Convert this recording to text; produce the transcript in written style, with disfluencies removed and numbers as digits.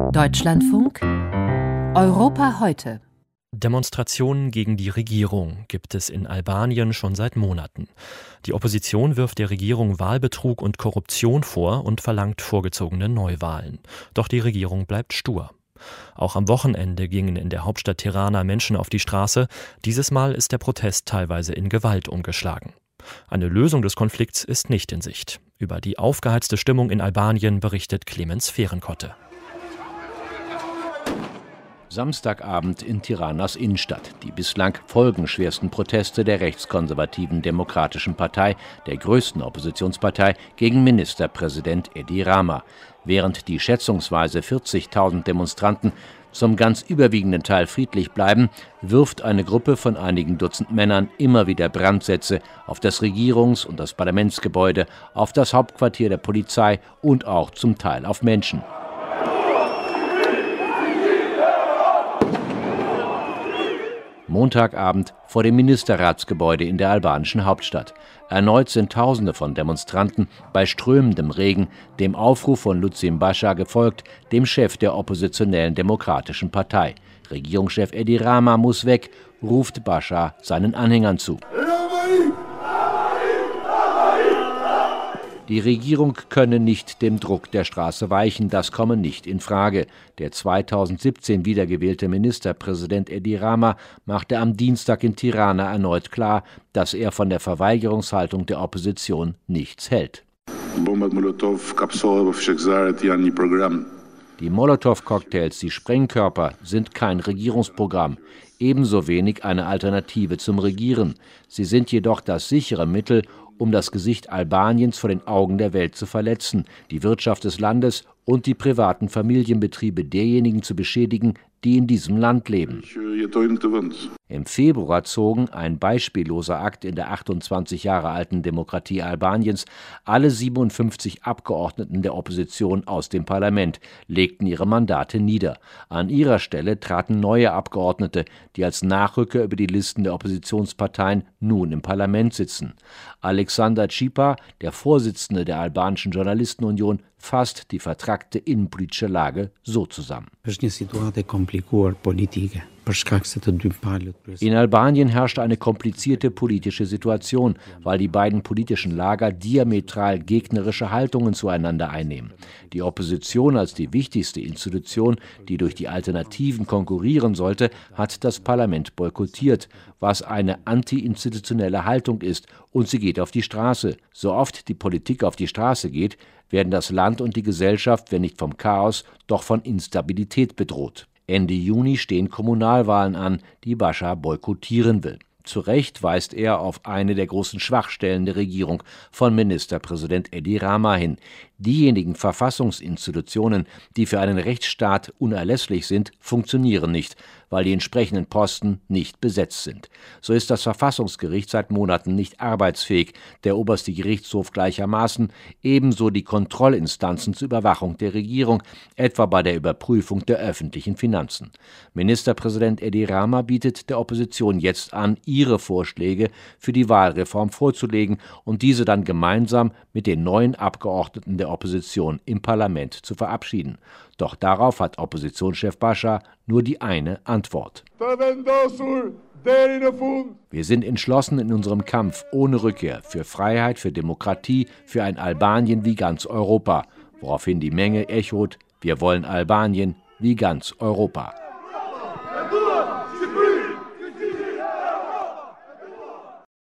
Deutschlandfunk Europa heute. Demonstrationen gegen die Regierung gibt es in Albanien schon seit Monaten. Die Opposition wirft der Regierung Wahlbetrug und Korruption vor und verlangt vorgezogene Neuwahlen. Doch die Regierung bleibt stur. Auch am Wochenende gingen in der Hauptstadt Tirana Menschen auf die Straße. Dieses Mal ist der Protest teilweise in Gewalt umgeschlagen. Eine Lösung des Konflikts ist nicht in Sicht. Über die aufgeheizte Stimmung in Albanien berichtet Clemens Fehrenkotte. Samstagabend in Tiranas Innenstadt. Die bislang folgenschwersten Proteste der rechtskonservativen Demokratischen Partei, der größten Oppositionspartei, gegen Ministerpräsident Edi Rama. Während die schätzungsweise 40.000 Demonstranten zum ganz überwiegenden Teil friedlich bleiben, wirft eine Gruppe von einigen Dutzend Männern immer wieder Brandsätze auf das Regierungs- und das Parlamentsgebäude, auf das Hauptquartier der Polizei und auch zum Teil auf Menschen. Montagabend vor dem Ministerratsgebäude in der albanischen Hauptstadt. Erneut sind Tausende von Demonstranten bei strömendem Regen dem Aufruf von Lutsim Basha gefolgt, dem Chef der oppositionellen Demokratischen Partei. Regierungschef Edi Rama muss weg, ruft Basha seinen Anhängern zu. Die Regierung könne nicht dem Druck der Straße weichen, das komme nicht in Frage. Der 2017 wiedergewählte Ministerpräsident Edi Rama machte am Dienstag in Tirana erneut klar, dass er von der Verweigerungshaltung der Opposition nichts hält. Die Molotow-Cocktails, die Sprengkörper, sind kein Regierungsprogramm, ebenso wenig eine Alternative zum Regieren. Sie sind jedoch das sichere Mittel, um das Gesicht Albaniens vor den Augen der Welt zu verletzen, die Wirtschaft des Landes und die privaten Familienbetriebe derjenigen zu beschädigen, die in diesem Land leben. Im Februar zogen, ein beispielloser Akt in der 28 Jahre alten Demokratie Albaniens, alle 57 Abgeordneten der Opposition aus dem Parlament, legten ihre Mandate nieder. An ihrer Stelle traten neue Abgeordnete, die als Nachrücker über die Listen der Oppositionsparteien nun im Parlament sitzen. Alexander Čipa, der Vorsitzende der albanischen Journalistenunion, fasst die vertrackte innenpolitische Lage so zusammen. In Albanien herrscht eine komplizierte politische Situation, weil die beiden politischen Lager diametral gegnerische Haltungen zueinander einnehmen. Die Opposition als die wichtigste Institution, die durch die Alternativen konkurrieren sollte, hat das Parlament boykottiert, was eine anti-institutionelle Haltung ist, und sie geht auf die Straße. So oft die Politik auf die Straße geht, werden das Land und die Gesellschaft, wenn nicht vom Chaos, doch von Instabilität bedroht. Ende Juni stehen Kommunalwahlen an, die Basha boykottieren will. Zu Recht weist er auf eine der großen Schwachstellen der Regierung von Ministerpräsident Edi Rama hin. Diejenigen Verfassungsinstitutionen, die für einen Rechtsstaat unerlässlich sind, funktionieren nicht, weil die entsprechenden Posten nicht besetzt sind. So ist das Verfassungsgericht seit Monaten nicht arbeitsfähig, der oberste Gerichtshof gleichermaßen, ebenso die Kontrollinstanzen zur Überwachung der Regierung, etwa bei der Überprüfung der öffentlichen Finanzen. Ministerpräsident Edi Rama bietet der Opposition jetzt an, ihre Vorschläge für die Wahlreform vorzulegen und diese dann gemeinsam mit den neuen Abgeordneten der Opposition im Parlament zu verabschieden. Doch darauf hat Oppositionschef Basha nur die eine Antwort. Wir sind entschlossen in unserem Kampf ohne Rückkehr für Freiheit, für Demokratie, für ein Albanien wie ganz Europa. Woraufhin die Menge echot: Wir wollen Albanien wie ganz Europa.